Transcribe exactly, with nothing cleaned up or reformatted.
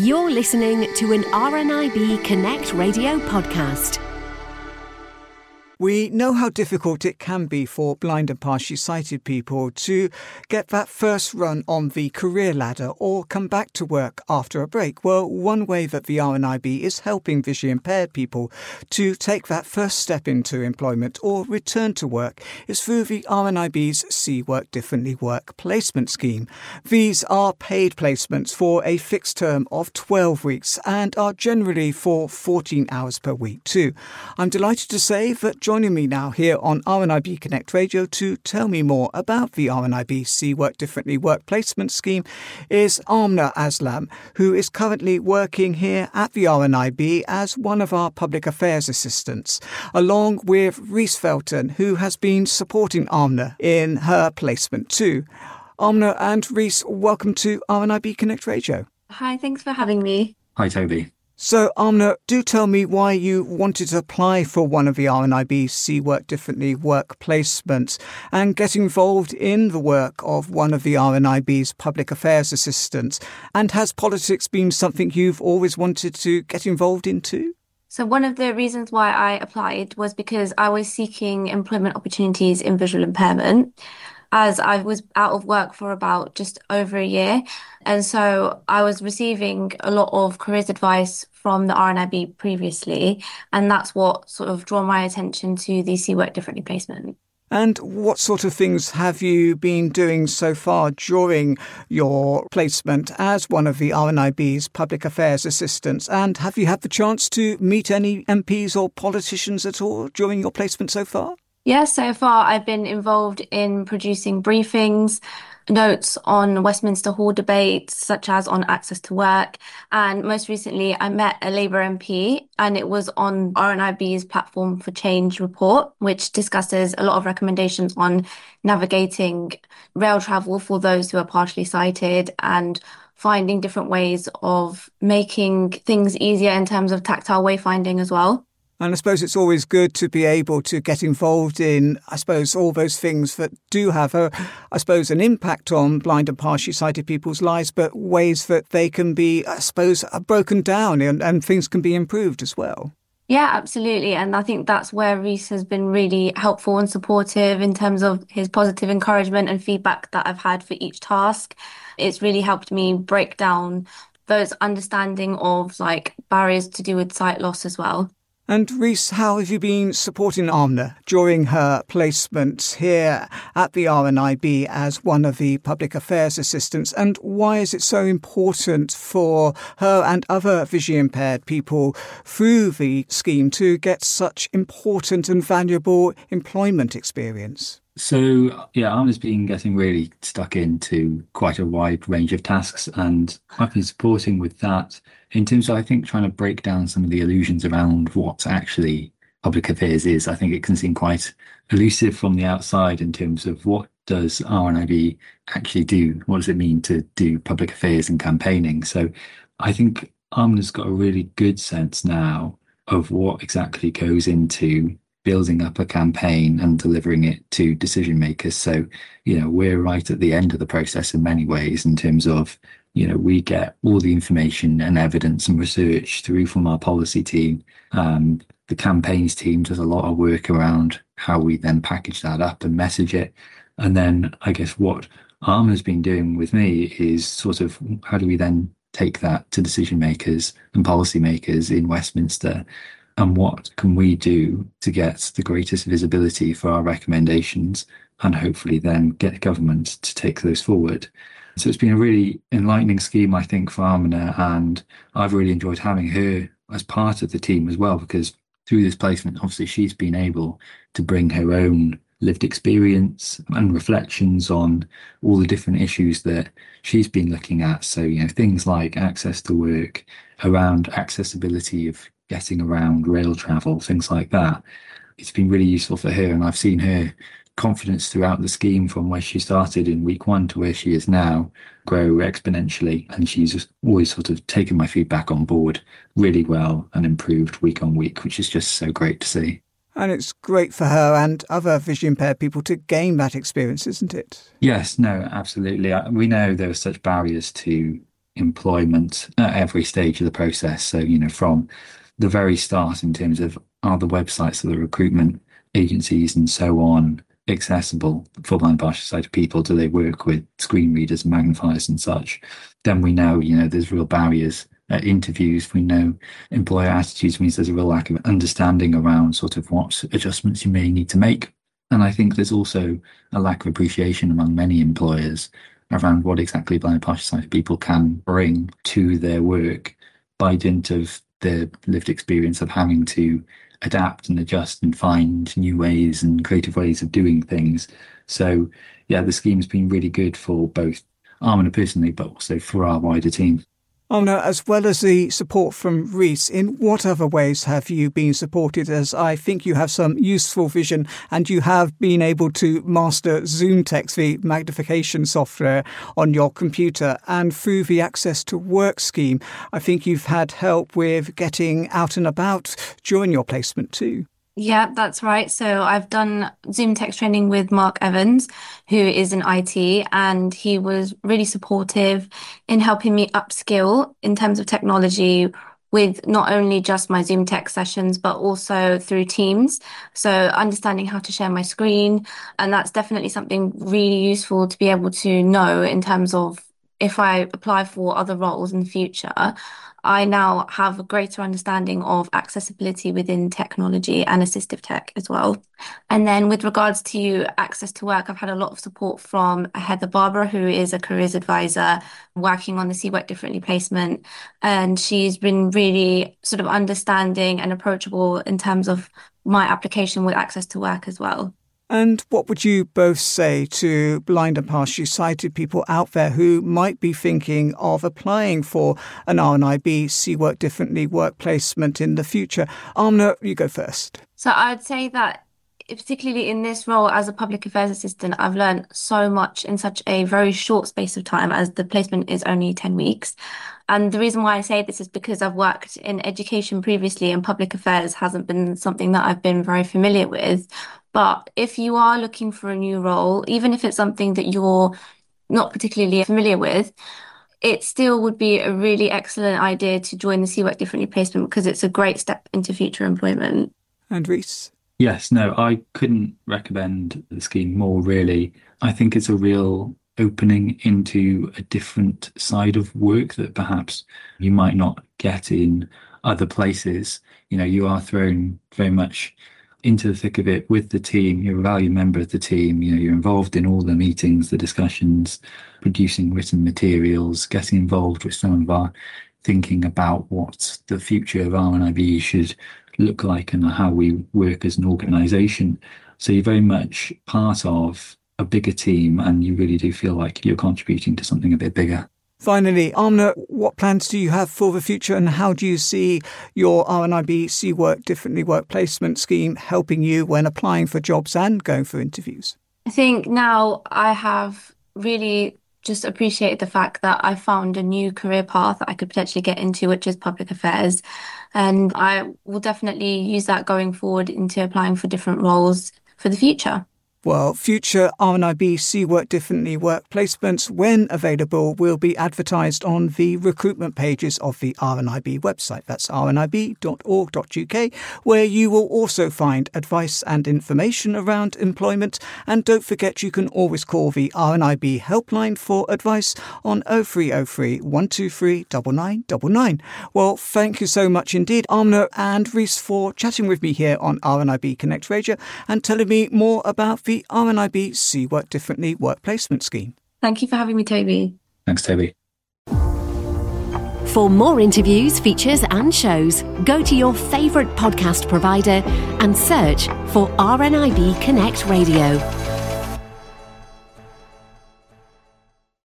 You're listening to an R N I B Connect radio podcast. We know how difficult it can be for blind and partially sighted people to get that first run on the career ladder or come back to work after a break. Well, one way that the R N I B is helping visually impaired people to take that first step into employment or return to work is through the R N I B's See Work Differently Work Placement Scheme. These are paid placements for a fixed term of twelve weeks and are generally for fourteen hours per week too. I'm delighted to say that joining me now here on R N I B Connect Radio to tell me more about the R N I B See Work Differently Work Placement Scheme is Amna Aslam, who is currently working here at the R N I B as one of our public affairs assistants, along with Reese Felton, who has been supporting Amna in her placement too. Amna and Reese, welcome to R N I B Connect Radio. Hi, thanks for having me. Hi, Toby. So, Amna, do tell me why you wanted to apply for one of the R N I B's See Work Differently work placements and get involved in the work of one of the R N I B's public affairs assistants. And has politics been something you've always wanted to get involved in too? So one of the reasons why I applied was because I was seeking employment opportunities in visual impairment, as I was out of work for about just over a year. And so I was receiving a lot of careers advice from the R N I B previously, and that's what sort of drew my attention to the See Work Differently placement. And what sort of things have you been doing so far during your placement as one of the R N I B's public affairs assistants? And have you had the chance to meet any M Ps or politicians at all during your placement so far? Yes, so far I've been involved in producing briefings, notes on Westminster Hall debates, such as on access to work. And most recently, I met a Labour M P, and it was on R N I B's Platform for Change report, which discusses a lot of recommendations on navigating rail travel for those who are partially sighted and finding different ways of making things easier in terms of tactile wayfinding as well. And I suppose it's always good to be able to get involved in, I suppose, all those things that do have, a, I suppose, an impact on blind and partially sighted people's lives, but ways that they can be, I suppose, broken down and, and things can be improved as well. Yeah, absolutely. And I think that's where Reese has been really helpful and supportive in terms of his positive encouragement and feedback that I've had for each task. It's really helped me break down those understanding of like barriers to do with sight loss as well. And Reese, how have you been supporting Amna during her placement here at the R N I B as one of the public affairs assistants? And why is it so important for her and other visually impaired people through the scheme to get such important and valuable employment experience? So, yeah, Amna's been getting really stuck into quite a wide range of tasks, and I've been supporting with that in terms of, I think, trying to break down some of the illusions around what actually public affairs is. I think it can seem quite elusive from the outside in terms of what does R N I B actually do? What does it mean to do public affairs and campaigning? So I think Amna's got a really good sense now of what exactly goes into building up a campaign and delivering it to decision makers. So, you know, we're right at the end of the process in many ways in terms of, you know, we get all the information and evidence and research through from our policy team. Um, the campaigns team does a lot of work around how we then package that up and message it. And then I guess what Amna's been doing with me is sort of how do we then take that to decision makers and policy makers in Westminster? And what can we do to get the greatest visibility for our recommendations and hopefully then get government to take those forward? So it's been a really enlightening scheme, I think, for Amna, and I've really enjoyed having her as part of the team as well, because through this placement, obviously she's been able to bring her own lived experience and reflections on all the different issues that she's been looking at. So, you know, things like access to work, around accessibility of getting around rail travel, things like that. It's been really useful for her, and I've seen her confidence throughout the scheme from where she started in week one to where she is now grow exponentially, and she's always sort of taken my feedback on board really well and improved week on week, which is just so great to see. And it's great for her and other visually impaired people to gain that experience, isn't it? Yes, no, absolutely. We know there are such barriers to employment at every stage of the process. So, you know, from the very start in terms of are the websites of the recruitment agencies and so on accessible for blind and partially sighted people? Do they work with screen readers and magnifiers and such? Then we know, you know, there's real barriers at interviews. We know employer attitudes means there's a real lack of understanding around sort of what adjustments you may need to make. And I think there's also a lack of appreciation among many employers around what exactly blind and partially sighted people can bring to their work by dint of their lived experience of having to adapt and adjust and find new ways and creative ways of doing things. So yeah, the scheme's been really good for both Armina personally, but also for our wider team. Armina, as well as the support from Rhys, in what other ways have you been supported? As I think you have some useful vision and you have been able to master ZoomText, the magnification software on your computer, and through the Access to Work scheme, I think you've had help with getting out and about during your placement too. Yeah, that's right. So I've done ZoomText training with Mark Evans, who is in I T, and he was really supportive in helping me upskill in terms of technology with not only just my ZoomText sessions, but also through Teams. So understanding how to share my screen. And that's definitely something really useful to be able to know in terms of if I apply for other roles in the future. I now have a greater understanding of accessibility within technology and assistive tech as well. And then with regards to Access to Work, I've had a lot of support from Heather Barber, who is a careers advisor working on the See Work Differently placement. And she's been really sort of understanding and approachable in terms of my application with Access to Work as well. And what would you both say to blind and partially sighted people out there who might be thinking of applying for an R N I B See Work Differently work placement in the future? Armina, you go first. So I'd say that particularly in this role as a public affairs assistant, I've learned so much in such a very short space of time, as the placement is only ten weeks. And the reason why I say this is because I've worked in education previously and public affairs hasn't been something that I've been very familiar with. But if you are looking for a new role, even if it's something that you're not particularly familiar with, it still would be a really excellent idea to join the See Work Differently placement because it's a great step into future employment. And Rhys? Yes, no, I couldn't recommend the scheme more, really. I think it's a real opening into a different side of work that perhaps you might not get in other places. You know, you are thrown very much into the thick of it with the team. You're a valued member of the team. You know, you're involved in all the meetings, the discussions, producing written materials, getting involved with some of our thinking about what the future of R N I B should look like and how we work as an organisation. So you're very much part of a bigger team and you really do feel like you're contributing to something a bit bigger. Finally, Armina, what plans do you have for the future and how do you see your R N I B See Work Differently work placement scheme helping you when applying for jobs and going for interviews? I think now I have really just appreciated the fact that I found a new career path that I could potentially get into, which is public affairs. And I will definitely use that going forward into applying for different roles for the future. Well, future R N I B See Work Differently work placements, when available, will be advertised on the recruitment pages of the R N I B website. That's r n i b dot org dot u k, where you will also find advice and information around employment. And don't forget, you can always call the R N I B helpline for advice on oh three oh three, one two three, nine nine nine nine. Well, thank you so much indeed, Armina and Rhys, for chatting with me here on R N I B Connect Radio and telling me more about the The R N I B See Work Differently work placement scheme. Thank you for having me, Toby. Thanks, Toby. For more interviews, features and shows, go to your favourite podcast provider and search for R N I B Connect Radio.